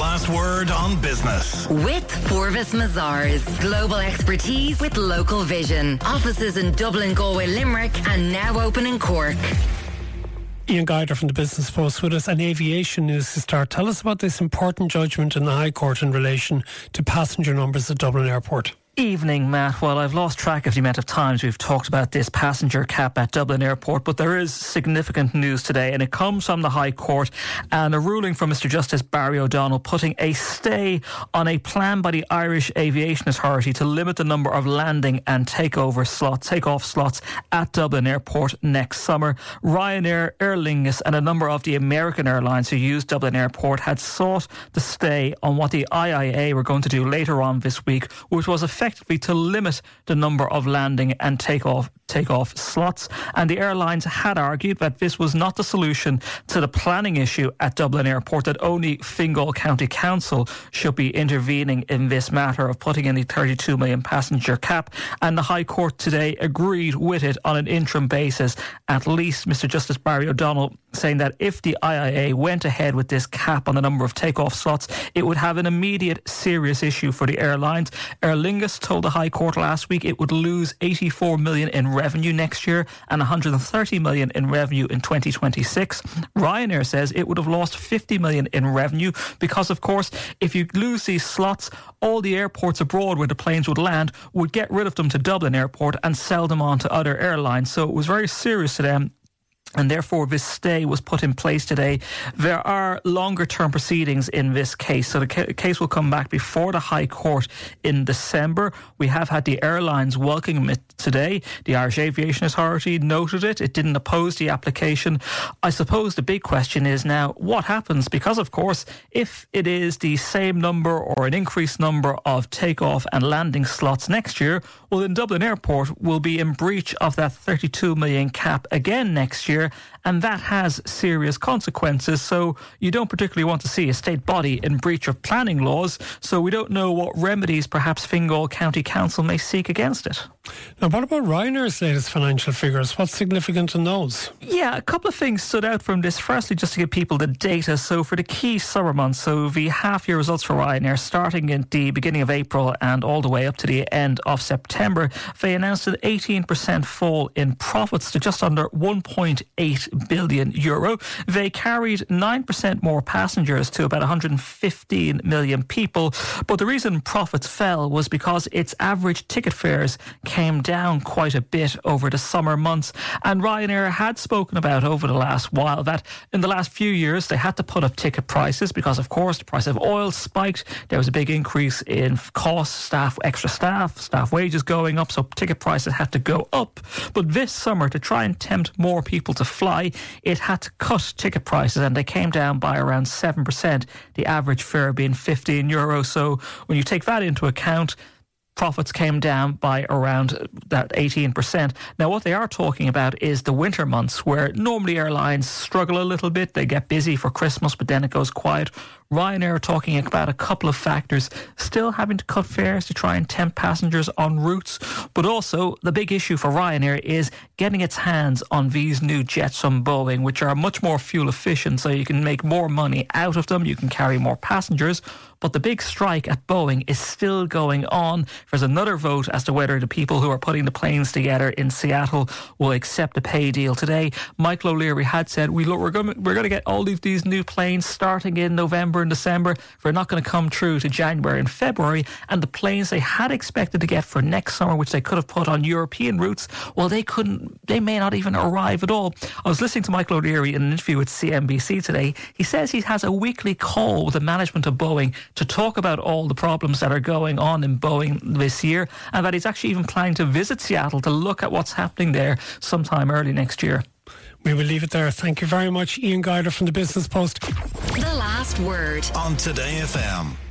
last word on business. With Forvis Mazars. Global expertise with local vision. Offices in Dublin, Galway, Limerick and now open in Cork. Ian Guyder from the Business Post with us, and aviation news to start. Tell us about this important judgment in the High Court in relation to passenger numbers at Dublin Airport. Evening, Matt. Well, I've lost track of the amount of times we've talked about this passenger cap at Dublin Airport, but there is significant news today, and it comes from the High Court and a ruling from Mr Justice Barry O'Donnell putting a stay on a plan by the Irish Aviation Authority to limit the number of landing and takeoff slots at Dublin Airport next summer. Ryanair, Aer Lingus and a number of the American airlines who use Dublin Airport had sought the stay on what the IAA were going to do later on this week, which was effectively to limit the number of landing and takeoff slots. And the airlines had argued that this was not the solution to the planning issue at Dublin Airport, that only Fingal County Council should be intervening in this matter of putting in the 32 million passenger cap. And the High Court today agreed with it on an interim basis, at least. Mr Justice Barry O'Donnell saying that if the IAA went ahead with this cap on the number of takeoff slots, it would have an immediate serious issue for the airlines. Aer Lingus told the High Court last week it would lose 84 million in revenue next year and 130 million in revenue in 2026. Ryanair says it would have lost 50 million in revenue because, of course, if you lose these slots, all the airports abroad where the planes would land would get rid of them to Dublin Airport and sell them on to other airlines. So it was very serious to them, and therefore this stay was put in place today. There are longer term proceedings in this case, so the case will come back before the High Court in December. We have had the airlines welcoming it today. The Irish Aviation Authority noted it. It didn't oppose the application. I suppose the big question is now what happens, because of course if it is the same number or an increased number of takeoff and landing slots next year, well then Dublin Airport will be in breach of that 32 million cap again next year. And that has serious consequences. So you don't particularly want to see a state body in breach of planning laws. So we don't know what remedies perhaps Fingal County Council may seek against it. Now, what about Ryanair's latest financial figures? What's significant in those? Yeah, a couple of things stood out from this. Firstly, just to give people the data. So for the key summer months, so the half-year results for Ryanair starting in the beginning of April and all the way up to the end of September, they announced an 18% fall in profits to just under 1.8 billion euro. They carried 9% more passengers to about 115 million people. But the reason profits fell was because its average ticket fares came down quite a bit over the summer months. And Ryanair had spoken about over the last while that in the last few years they had to put up ticket prices because, of course, the price of oil spiked. There was a big increase in costs, extra staff wages going up, so ticket prices had to go up. But this summer, to try and tempt more people to fly, it had to cut ticket prices, and they came down by around 7%, the average fare being 15 euro. So when you take that into account, profits came down by around that 18%. Now, what they are talking about is the winter months, where normally airlines struggle a little bit. They get busy for Christmas, but then it goes quiet. Ryanair are talking about a couple of factors, still having to cut fares to try and tempt passengers on routes, but also the big issue for Ryanair is getting its hands on these new jets from Boeing, which are much more fuel efficient, so you can make more money out of them, you can carry more passengers. But the big strike at Boeing is still going on. There's another vote as to whether the people who are putting the planes together in Seattle will accept a pay deal today. Michael O'Leary had said, we're going to get all of these new planes starting in November and December. They're not going to come through to January and February. And the planes they had expected to get for next summer, which they could have put on European routes, well, they may not even arrive at all. I was listening to Michael O'Leary in an interview with CNBC today. He says he has a weekly call with the management of Boeing to talk about all the problems that are going on in Boeing this year, and that he's actually even planning to visit Seattle to look at what's happening there sometime early next year. We will leave it there. Thank you very much, Ian Guyder from the Business Post. The last word on Today FM.